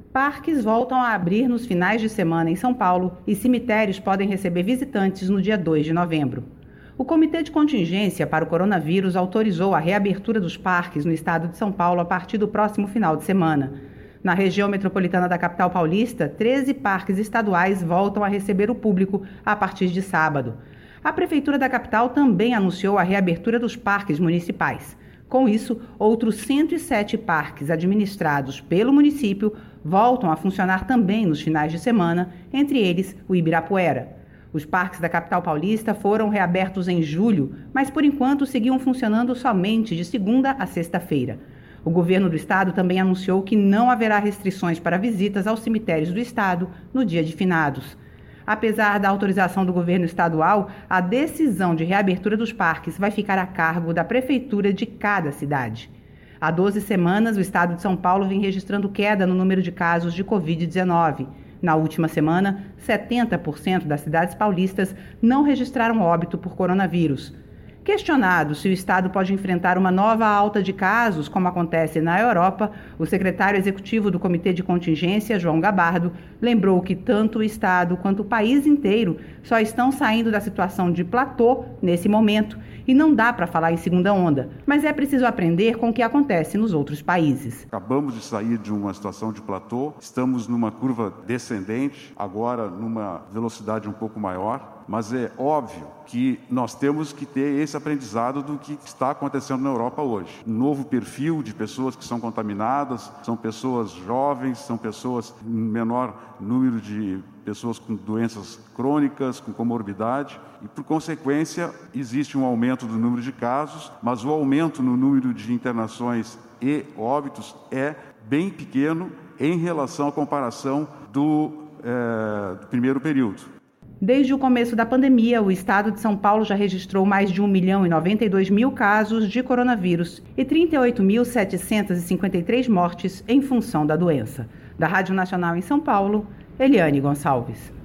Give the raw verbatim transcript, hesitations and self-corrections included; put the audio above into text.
Parques voltam a abrir nos finais de semana em São Paulo e cemitérios podem receber visitantes no dia dois de novembro. O Comitê de Contingência para o Coronavírus autorizou a reabertura dos parques no estado de São Paulo a partir do próximo final de semana. Na região metropolitana da capital paulista, treze parques estaduais voltam a receber o público a partir de sábado. A Prefeitura da capital também anunciou a reabertura dos parques municipais. Com isso, outros cento e sete parques administrados pelo município voltam a funcionar também nos finais de semana, entre eles o Ibirapuera. Os parques da capital paulista foram reabertos em julho, mas por enquanto seguiam funcionando somente de segunda a sexta-feira. O governo do estado também anunciou que não haverá restrições para visitas aos cemitérios do estado no dia de finados. Apesar da autorização do governo estadual, a decisão de reabertura dos parques vai ficar a cargo da prefeitura de cada cidade. Há doze semanas, o estado de São Paulo vem registrando queda no número de casos de covid dezenove. Na última semana, setenta por cento das cidades paulistas não registraram óbito por coronavírus. Questionado se o estado pode enfrentar uma nova alta de casos, como acontece na Europa, o secretário executivo do Comitê de Contingência, João Gabardo, lembrou que tanto o estado quanto o país inteiro só estão saindo da situação de platô nesse momento e não dá para falar em segunda onda, mas é preciso aprender com o que acontece nos outros países. Acabamos de sair de uma situação de platô, estamos numa curva descendente, agora numa velocidade um pouco maior. Mas é óbvio que nós temos que ter esse aprendizado do que está acontecendo na Europa hoje. Um novo perfil de pessoas que são contaminadas, são pessoas jovens, são pessoas em menor número de pessoas com doenças crônicas, com comorbidade, e por consequência existe um aumento do número de casos, mas o aumento no número de internações e óbitos é bem pequeno em relação à comparação do, é, do primeiro período. Desde o começo da pandemia, o estado de São Paulo já registrou mais de um milhão e noventa e dois mil casos de coronavírus e trinta e oito mil setecentas e cinquenta e três mortes em função da doença. Da Rádio Nacional em São Paulo, Eliane Gonçalves.